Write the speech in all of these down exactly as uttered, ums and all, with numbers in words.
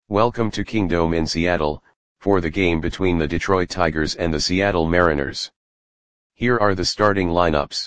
Welcome to Kingdome in Seattle, for the game between the Detroit Tigers and the Seattle Mariners. Here are the starting lineups.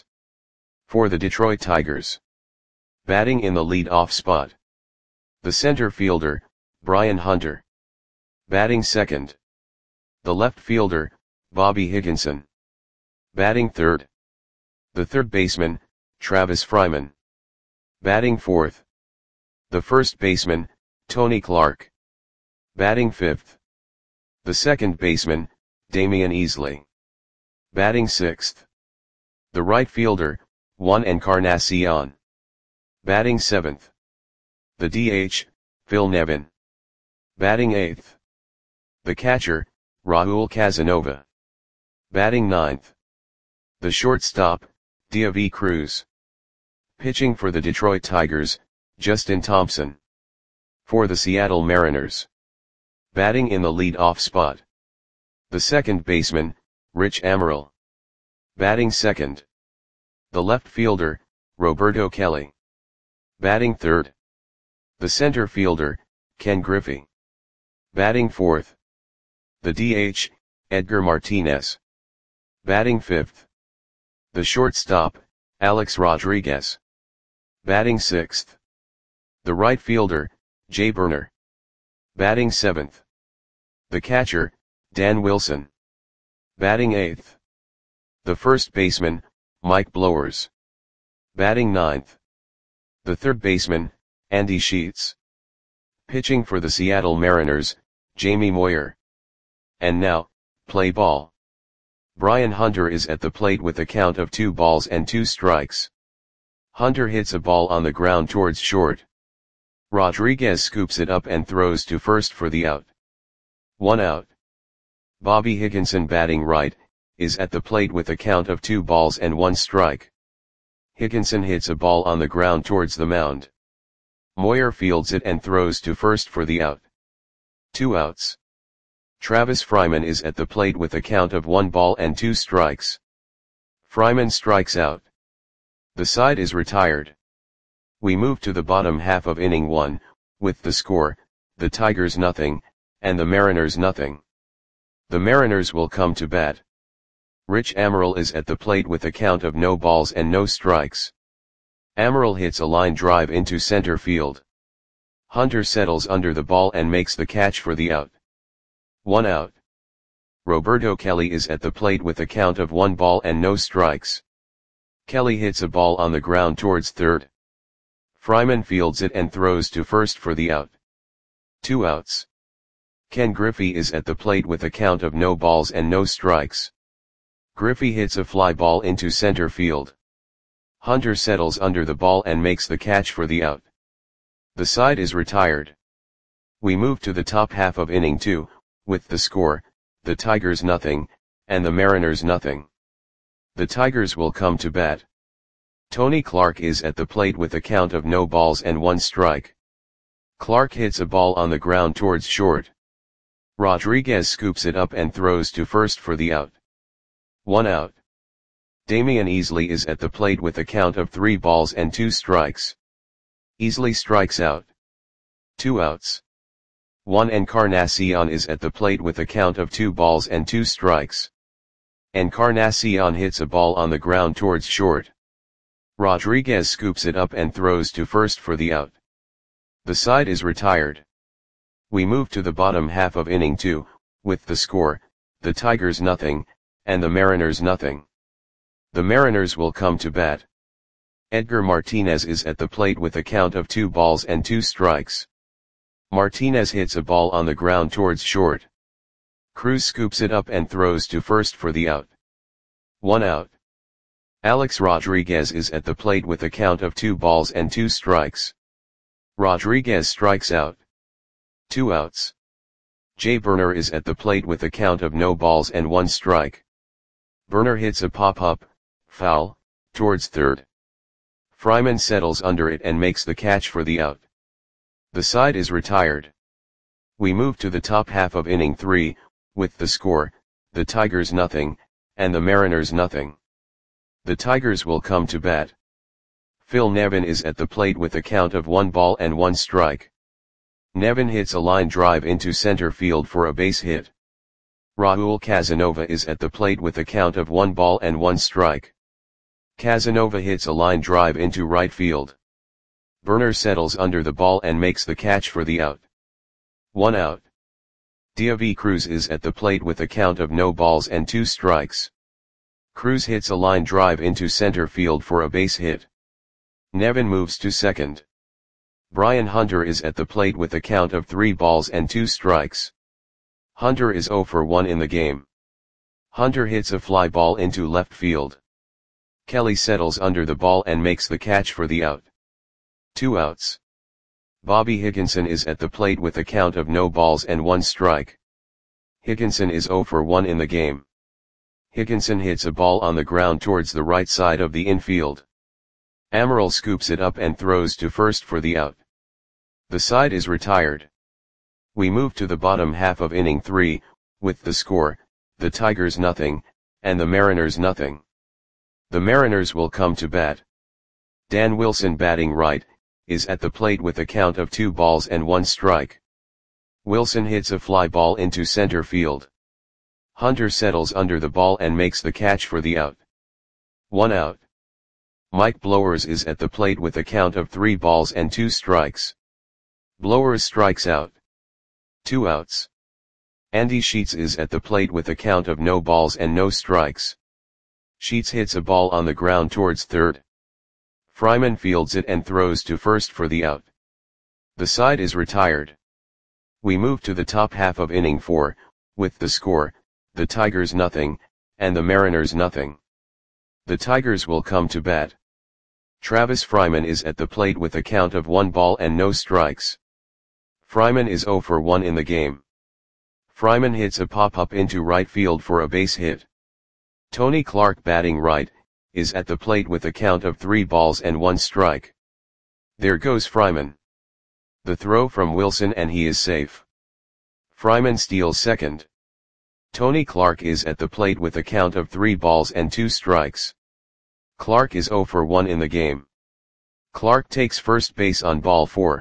For the Detroit Tigers. Batting in the lead-off spot. The center fielder, Brian Hunter. Batting second. The left fielder, Bobby Higginson. Batting third. The third baseman, Travis Fryman. Batting fourth. The first baseman, Tony Clark. Batting fifth. The second baseman, Damian Easley. Batting sixth. The right fielder, Juan Encarnacion. Batting seventh. The D H, Phil Nevin. Batting eighth. The catcher, Raul Casanova. Batting ninth. The shortstop, Deivi Cruz. Pitching for the Detroit Tigers, Justin Thompson. For the Seattle Mariners. Batting in the lead-off spot. The second baseman, Rich Amaral. Batting second. The left fielder, Roberto Kelly. Batting third. The center fielder, Ken Griffey. Batting fourth. The D H, Edgar Martinez. Batting fifth. The shortstop, Alex Rodriguez. Batting sixth. The right fielder, Jay Burner. Batting seventh. The catcher, Dan Wilson. Batting eighth. The first baseman, Mike Blowers. Batting ninth. The third baseman, Andy Sheets. Pitching for the Seattle Mariners, Jamie Moyer. And now, play ball. Brian Hunter is at the plate with a count of two balls and two strikes. Hunter hits a ball on the ground towards short. Rodriguez scoops it up and throws to first for the out. One out. Bobby Higginson, batting right, is at the plate with a count of two balls and one strike. Higginson hits a ball on the ground towards the mound. Moyer fields it and throws to first for the out. Two outs. Travis Fryman is at the plate with a count of one ball and two strikes. Fryman strikes out. The side is retired. We move to the bottom half of inning one, with the score, the Tigers nothing, and the Mariners nothing. The Mariners will come to bat. Rich Amaral is at the plate with a count of no balls and no strikes. Amaral hits a line drive into center field. Hunter settles under the ball and makes the catch for the out. One out. Roberto Kelly is at the plate with a count of one ball and no strikes. Kelly hits a ball on the ground towards third. Fryman fields it and throws to first for the out. Two outs. Ken Griffey is at the plate with a count of no balls and no strikes. Griffey hits a fly ball into center field. Hunter settles under the ball and makes the catch for the out. The side is retired. We move to the top half of inning two, with the score, the Tigers nothing, and the Mariners nothing. The Tigers will come to bat. Tony Clark is at the plate with a count of no balls and one strike. Clark hits a ball on the ground towards short. Rodriguez scoops it up and throws to first for the out. One out. Damian Easley is at the plate with a count of three balls and two strikes. Easley strikes out. Two outs. Juan Encarnacion is at the plate with a count of two balls and two strikes. Encarnacion hits a ball on the ground towards short. Rodriguez scoops it up and throws to first for the out. The side is retired. We move to the bottom half of inning two, with the score, the Tigers nothing, and the Mariners nothing. The Mariners will come to bat. Edgar Martinez is at the plate with a count of two balls and two strikes. Martinez hits a ball on the ground towards short. Cruz scoops it up and throws to first for the out. One out. Alex Rodriguez is at the plate with a count of two balls and two strikes. Rodriguez strikes out. Two outs. Jay Burner is at the plate with a count of no balls and one strike. Burner hits a pop-up, foul, towards third. Fryman settles under it and makes the catch for the out. The side is retired. We move to the top half of inning three, with the score, the Tigers nothing, and the Mariners nothing. The Tigers will come to bat. Phil Nevin is at the plate with a count of one ball and one strike. Nevin hits a line drive into center field for a base hit. Raul Casanova is at the plate with a count of one ball and one strike. Casanova hits a line drive into right field. Burner settles under the ball and makes the catch for the out. One out. David Cruz is at the plate with a count of no balls and two strikes. Cruz hits a line drive into center field for a base hit. Nevin moves to second. Brian Hunter is at the plate with a count of three balls and two strikes. Hunter is zero for one in the game. Hunter hits a fly ball into left field. Kelly settles under the ball and makes the catch for the out. Two outs. Bobby Higginson is at the plate with a count of no balls and one strike. Higginson is zero for one in the game. Higginson hits a ball on the ground towards the right side of the infield. Amaral scoops it up and throws to first for the out. The side is retired. We move to the bottom half of inning three, with the score, the Tigers nothing, and the Mariners nothing. The Mariners will come to bat. Dan Wilson, batting right, is at the plate with a count of two balls and one strike. Wilson hits a fly ball into center field. Hunter settles under the ball and makes the catch for the out. One out. Mike Blowers is at the plate with a count of three balls and two strikes. Blowers strikes out. Two outs. Andy Sheets is at the plate with a count of no balls and no strikes. Sheets hits a ball on the ground towards third. Fryman fields it and throws to first for the out. The side is retired. We move to the top half of inning four, with the score, the Tigers nothing, and the Mariners nothing. The Tigers will come to bat. Travis Fryman is at the plate with a count of one ball and no strikes. Fryman is zero for one in the game. Fryman hits a pop-up into right field for a base hit. Tony Clark, batting right, is at the plate with a count of three balls and one strike. There goes Fryman. The throw from Wilson and he is safe. Fryman steals second. Tony Clark is at the plate with a count of three balls and two strikes. Clark is zero for one in the game. Clark takes first base on ball four.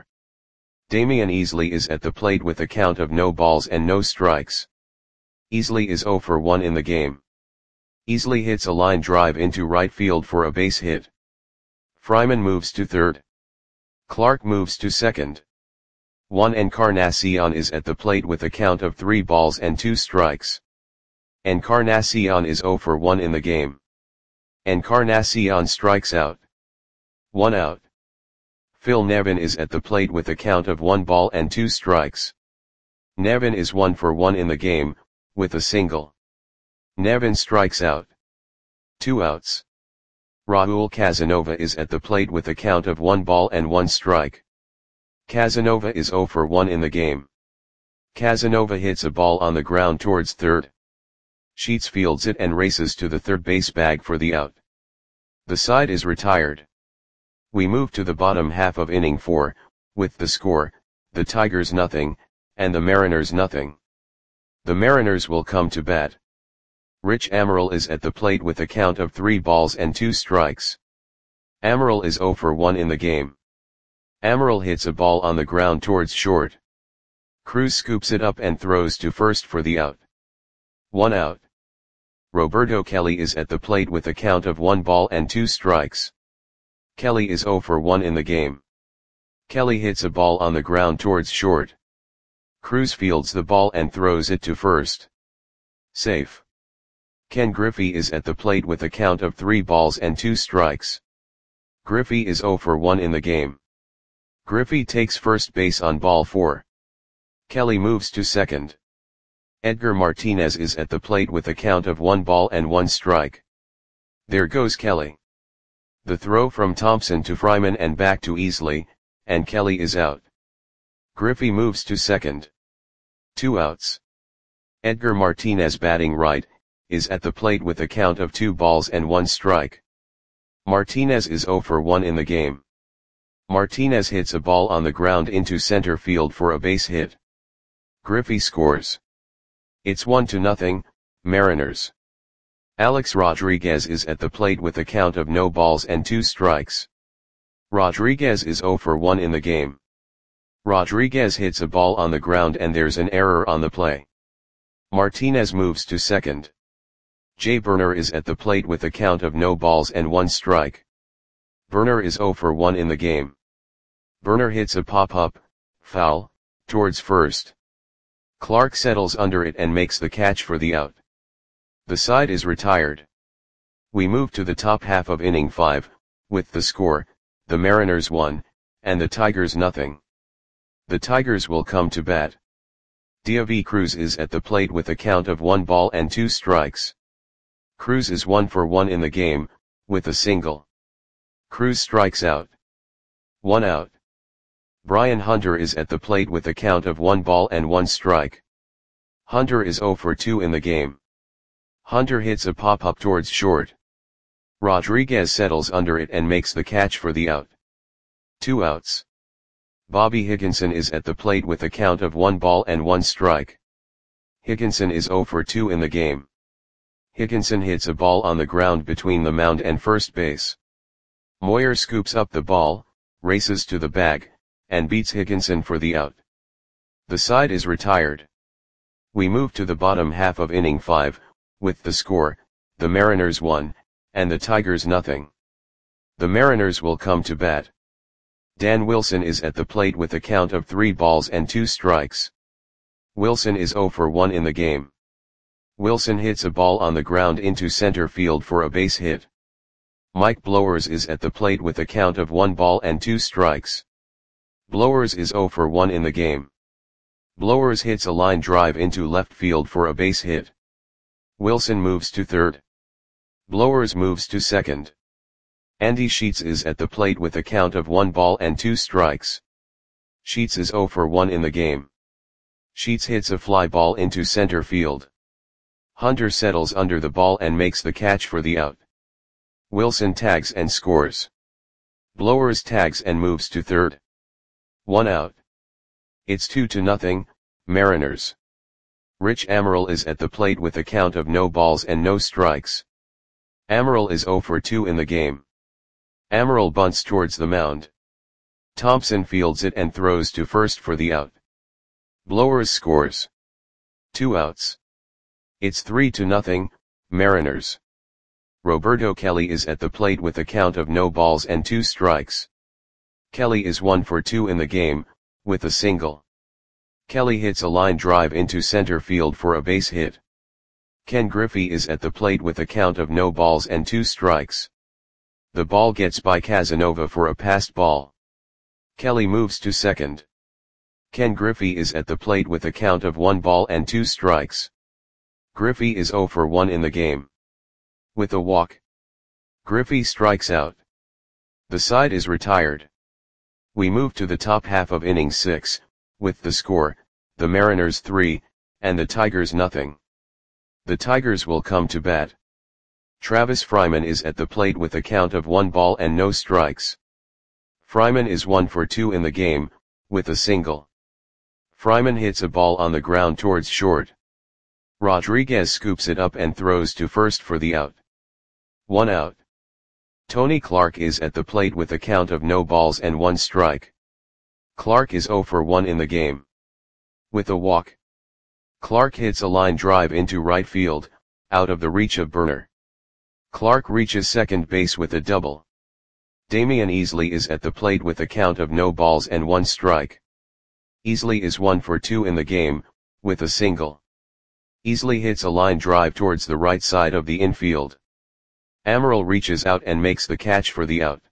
Damian Easley is at the plate with a count of no balls and no strikes. Easley is zero for one in the game. Easley hits a line drive into right field for a base hit. Fryman moves to third. Clark moves to second. Juan Encarnacion is at the plate with a count of three balls and two strikes. Encarnacion is zero for one in the game. Encarnacion strikes out. One out. Phil Nevin is at the plate with a count of one ball and two strikes. Nevin is one for one in the game, with a single. Nevin strikes out. Two outs. Raul Casanova is at the plate with a count of one ball and one strike. Casanova is zero for one in the game. Casanova hits a ball on the ground towards third. Sheets fields it and races to the third base bag for the out. The side is retired. We move to the bottom half of inning four, with the score, the Tigers nothing, and the Mariners nothing. The Mariners will come to bat. Rich Amaral is at the plate with a count of three balls and two strikes. Amaral is zero for one in the game. Amaral hits a ball on the ground towards short. Cruz scoops it up and throws to first for the out. One out. Roberto Kelly is at the plate with a count of one ball and two strikes. Kelly is zero for one in the game. Kelly hits a ball on the ground towards short. Cruz fields the ball and throws it to first. Safe. Ken Griffey is at the plate with a count of three balls and two strikes. Griffey is zero for one in the game. Griffey takes first base on ball four. Kelly moves to second. Edgar Martinez is at the plate with a count of one ball and one strike. There goes Kelly. The throw from Thompson to Fryman and back to Easley, and Kelly is out. Griffey moves to second. Two outs. Edgar Martinez, batting right, is at the plate with a count of two balls and one strike. Martinez is zero for one in the game. Martinez hits a ball on the ground into center field for a base hit. Griffey scores. It's one to nothing, Mariners. Alex Rodriguez is at the plate with a count of no balls and two strikes. Rodriguez is zero for one in the game. Rodriguez hits a ball on the ground and there's an error on the play. Martinez moves to second. Jay Burner is at the plate with a count of no balls and one strike. Burner is zero for one in the game. Burner hits a pop-up, foul, towards first. Clark settles under it and makes the catch for the out. The side is retired. We move to the top half of inning five, with the score, the Mariners one, and the Tigers nothing. The Tigers will come to bat. Deivi Cruz is at the plate with a count of one ball and two strikes. Cruz is one for one in the game, with a single. Cruz strikes out. One out. Brian Hunter is at the plate with a count of one ball and one strike. Hunter is zero for two in the game. Hunter hits a pop-up towards short. Rodriguez settles under it and makes the catch for the out. Two outs. Bobby Higginson is at the plate with a count of one ball and one strike. Higginson is zero for two in the game. Higginson hits a ball on the ground between the mound and first base. Moyer scoops up the ball, races to the bag, and beats Higginson for the out. The side is retired. We move to the bottom half of inning five, with the score, the Mariners one, and the Tigers nothing. The Mariners will come to bat. Dan Wilson is at the plate with a count of three balls and two strikes. Wilson is zero for one in the game. Wilson hits a ball on the ground into center field for a base hit. Mike Blowers is at the plate with a count of one ball and two strikes. Blowers is zero for one in the game. Blowers hits a line drive into left field for a base hit. Wilson moves to third. Blowers moves to second. Andy Sheets is at the plate with a count of one ball and two strikes. Sheets is zero for one in the game. Sheets hits a fly ball into center field. Hunter settles under the ball and makes the catch for the out. Wilson tags and scores. Blowers tags and moves to third. One out. It's two to nothing, Mariners. Rich Amaral is at the plate with a count of no balls and no strikes. Amaral is zero for two in the game. Amaral bunts towards the mound. Thompson fields it and throws to first for the out. Blowers scores. Two outs. It's three to nothing, Mariners. Roberto Kelly is at the plate with a count of no balls and two strikes. Kelly is one for two in the game, with a single. Kelly hits a line drive into center field for a base hit. Ken Griffey is at the plate with a count of no balls and two strikes. The ball gets by Casanova for a passed ball. Kelly moves to second. Ken Griffey is at the plate with a count of one ball and two strikes. Griffey is zero for one in the game. With a walk. Griffey strikes out. The side is retired. We move to the top half of inning six, with the score, the Mariners three, and the Tigers nothing. The Tigers will come to bat. Travis Fryman is at the plate with a count of one ball and no strikes. Fryman is one for two in the game, with a single. Fryman hits a ball on the ground towards short. Rodriguez scoops it up and throws to first for the out. One out. Tony Clark is at the plate with a count of no balls and one strike. Clark is zero for one in the game. With a walk. Clark hits a line drive into right field, out of the reach of Burner. Clark reaches second base with a double. Damian Easley is at the plate with a count of no balls and one strike. Easley is one for two in the game, with a single. Easley hits a line drive towards the right side of the infield. Amaral reaches out and makes the catch for the out.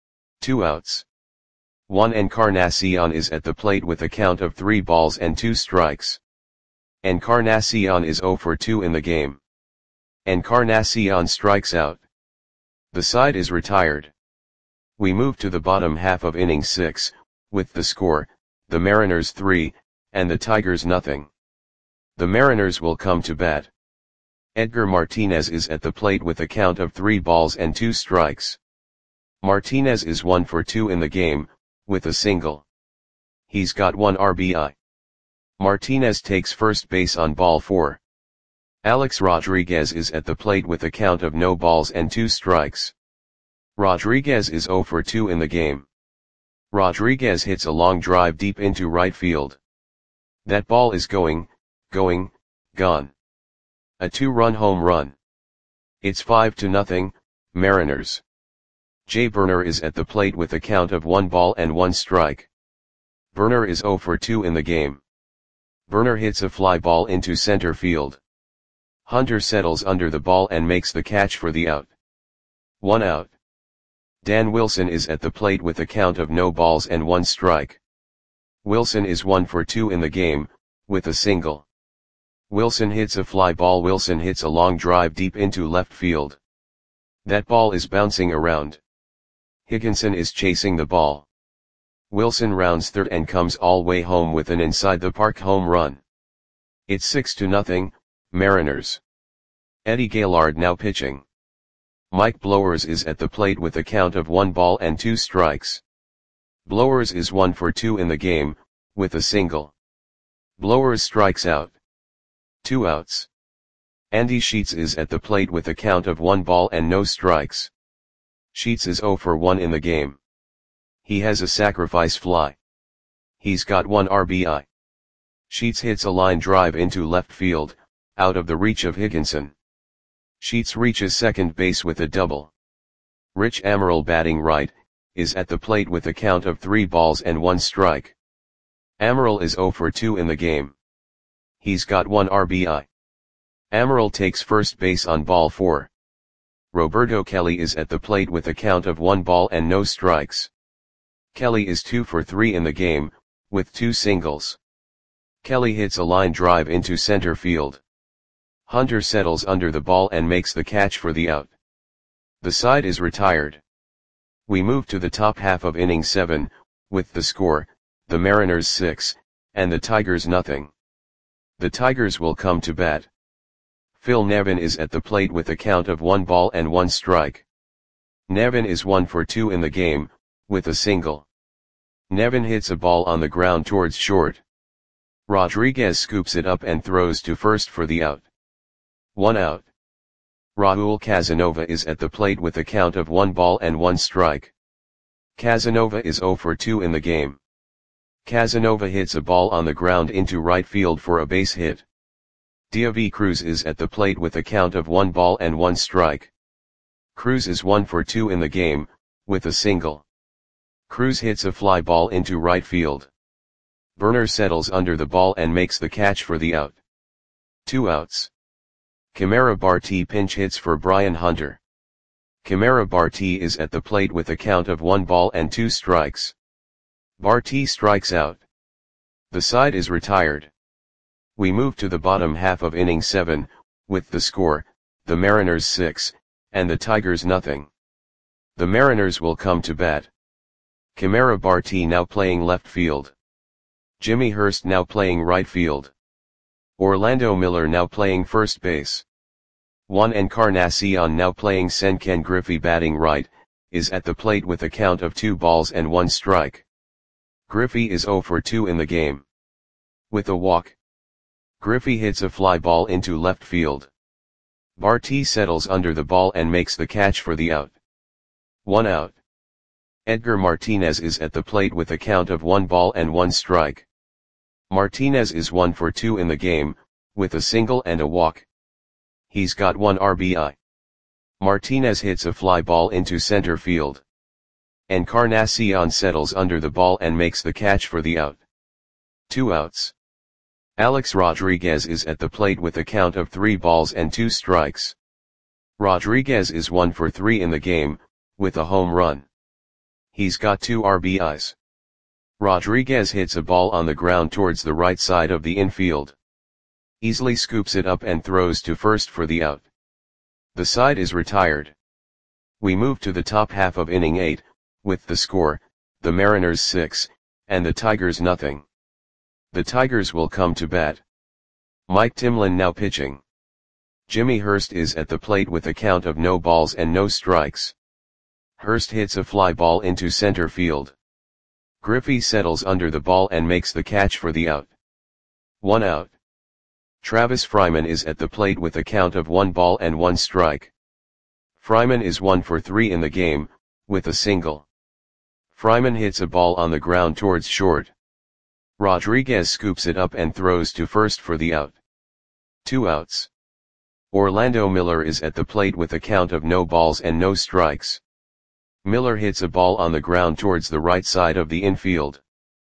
Two outs. Juan Encarnacion is at the plate with a count of three balls and two strikes. Encarnacion is zero for two in the game. Encarnacion strikes out. The side is retired. We move to the bottom half of inning six, with the score, the Mariners three, and the Tigers nothing. The Mariners will come to bat. Edgar Martinez is at the plate with a count of three balls and two strikes. Martinez is one for two in the game, with a single. He's got one R B I. Martinez takes first base on ball four. Alex Rodriguez is at the plate with a count of no balls and two strikes. Rodriguez is zero for two in the game. Rodriguez hits a long drive deep into right field. That ball is going, going, gone. A two-run home run. It's five to nothing, Mariners. Jay Burner is at the plate with a count of one ball and one strike. Burner is zero for two in the game. Burner hits a fly ball into center field. Hunter settles under the ball and makes the catch for the out. One out. Dan Wilson is at the plate with a count of no balls and one strike. Wilson is one for two in the game, with a single. Wilson hits a fly ball. Wilson hits a long drive deep into left field. That ball is bouncing around. Higginson is chasing the ball. Wilson rounds third and comes all way home with an inside the park home run. It's six to nothing, Mariners. Eddie Gaylord now pitching. Mike Blowers is at the plate with a count of one ball and two strikes. Blowers is one for two in the game, with a single. Blowers strikes out. Two outs. Andy Sheets is at the plate with a count of one ball and no strikes. Sheets is zero for one in the game. He has a sacrifice fly. He's got one R B I. Sheets hits a line drive into left field, out of the reach of Higginson. Sheets reaches second base with a double. Rich Amaral, batting right, is at the plate with a count of three balls and one strike. Amaral is zero for two in the game. He's got one R B I. Amaral takes first base on ball four. Roberto Kelly is at the plate with a count of one ball and no strikes. Kelly is two for three in the game, with two singles. Kelly hits a line drive into center field. Hunter settles under the ball and makes the catch for the out. The side is retired. We move to the top half of inning seven, with the score, the Mariners six, and the Tigers nothing. The Tigers will come to bat. Phil Nevin is at the plate with a count of one ball and one strike. Nevin is one for two in the game, with a single. Nevin hits a ball on the ground towards short. Rodriguez scoops it up and throws to first for the out. One out. Raul Casanova is at the plate with a count of one ball and one strike. Casanova is zero for two in the game. Casanova hits a ball on the ground into right field for a base hit. Deivi Cruz is at the plate with a count of one ball and one strike. Cruz is one for two in the game, with a single. Cruz hits a fly ball into right field. Burner settles under the ball and makes the catch for the out. Two outs. Camara Barti pinch hits for Brian Hunter. Camara Barti is at the plate with a count of one ball and two strikes. Barti strikes out. The side is retired. We move to the bottom half of inning seven, with the score, the Mariners six, and the Tigers nothing. The Mariners will come to bat. Camara Barti now playing left field. Jimmy Hurst now playing right field. Orlando Miller now playing first base. Juan Encarnacion now playing center. Ken Griffey, batting right, is at the plate with a count of two balls and one strike. Griffey is zero for two in the game. With a walk. Griffey hits a fly ball into left field. Barti settles under the ball and makes the catch for the out. One out. Edgar Martinez is at the plate with a count of one ball and one strike. Martinez is one for two in the game, with a single and a walk. He's got one R B I. Martinez hits a fly ball into center field. Encarnacion settles under the ball and makes the catch for the out. Two outs. Alex Rodriguez is at the plate with a count of three balls and two strikes. Rodriguez is one for three in the game, with a home run. He's got two R B Is. Rodriguez hits a ball on the ground towards the right side of the infield. Easily scoops it up and throws to first for the out. The side is retired. We move to the top half of inning eight, with the score, the Mariners six, and the Tigers nothing. The Tigers will come to bat. Mike Timlin now pitching. Jimmy Hurst is at the plate with a count of no balls and no strikes. Hurst hits a fly ball into center field. Griffey settles under the ball and makes the catch for the out. One out. Travis Fryman is at the plate with a count of one ball and one strike. Fryman is one for three in the game, with a single. Fryman hits a ball on the ground towards short. Rodriguez scoops it up and throws to first for the out. Two outs. Orlando Miller is at the plate with a count of no balls and no strikes. Miller hits a ball on the ground towards the right side of the infield.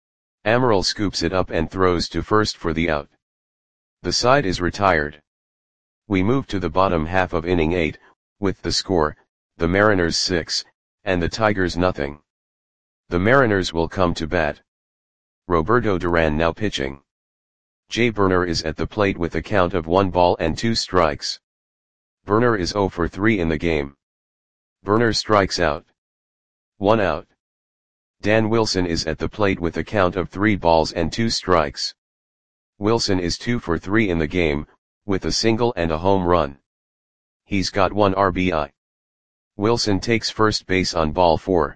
Amaral scoops it up and throws to first for the out. The side is retired. We move to the bottom half of inning eight, with the score, the Mariners six, and the Tigers nothing. The Mariners will come to bat. Roberto Duran now pitching. Jay Burner is at the plate with a count of one ball and two strikes. Burner is zero for three in the game. Burner strikes out. One out. Dan Wilson is at the plate with a count of three balls and two strikes. Wilson is two for three in the game, with a single and a home run. He's got one R B I. Wilson takes first base on ball four.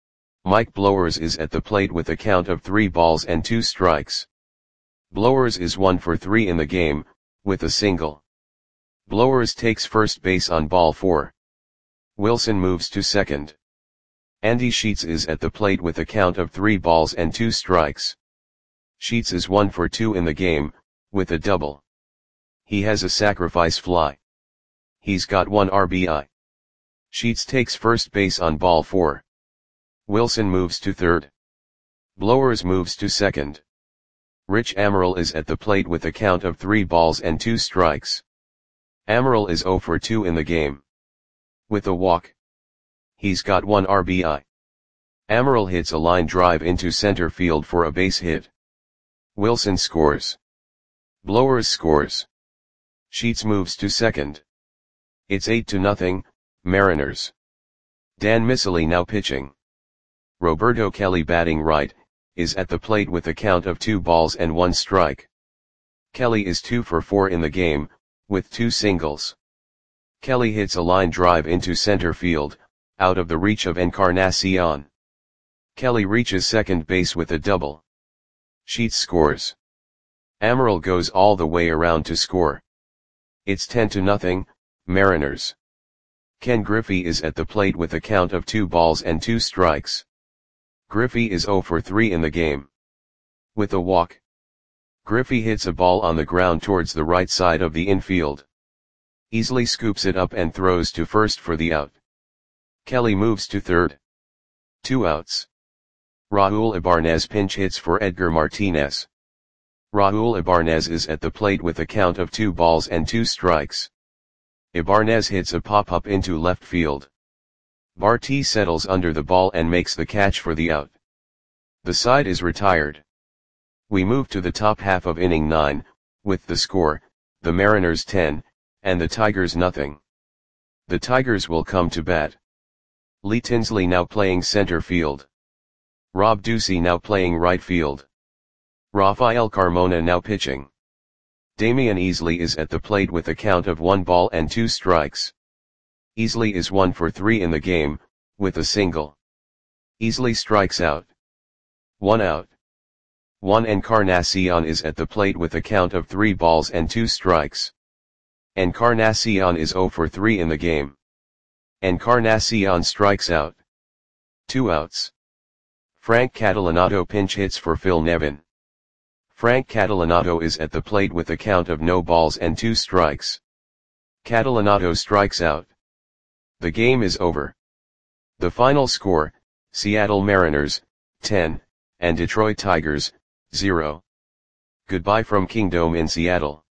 Mike Blowers is at the plate with a count of three balls and two strikes. Blowers is one for three in the game, with a single. Blowers takes first base on ball four. Wilson moves to second. Andy Sheets is at the plate with a count of three balls and two strikes. Sheets is one for two in the game, with a double. He has a sacrifice fly. He's got one R B I. Sheets takes first base on ball four. Wilson moves to third. Blowers moves to second. Rich Amaral is at the plate with a count of three balls and two strikes. Amaral is zero for two in the game. With a walk. He's got one R B I. Amaral hits a line drive into center field for a base hit. Wilson scores. Blowers scores. Sheets moves to second. It's eight to nothing, Mariners. Dan Miceli now pitching. Roberto Kelly batting right, is at the plate with a count of two balls and one strike. Kelly is two for four in the game, with two singles. Kelly hits a line drive into center field, out of the reach of Encarnacion. Kelly reaches second base with a double. Sheets scores. Amaral goes all the way around to score. It's ten to nothing, Mariners. Ken Griffey is at the plate with a count of two balls and two strikes. Griffey is zero for three in the game. With a walk. Griffey hits a ball on the ground towards the right side of the infield. Easily scoops it up and throws to first for the out. Kelly moves to third. Two outs. Raul Ibanez pinch hits for Edgar Martinez. Raul Ibanez is at the plate with a count of two balls and two strikes. Ibanez hits a pop-up into left field. Barty settles under the ball and makes the catch for the out. The side is retired. We move to the top half of inning nine, with the score, the Mariners ten, and the Tigers nothing. The Tigers will come to bat. Lee Tinsley now playing center field. Rob Ducey now playing right field. Rafael Carmona now pitching. Damian Easley is at the plate with a count of one ball and two strikes. Easley is one for three in the game, with a single. Easley strikes out. One out. Juan Encarnacion is at the plate with a count of three balls and two strikes. Encarnacion is zero for three in the game. Encarnacion strikes out. Two outs. Frank Catalanotto pinch hits for Phil Nevin. Frank Catalanotto is at the plate with a count of no balls and two strikes. Catalanotto strikes out. The game is over. The final score, Seattle Mariners, ten, and Detroit Tigers, zero. Goodbye from Kingdome in Seattle.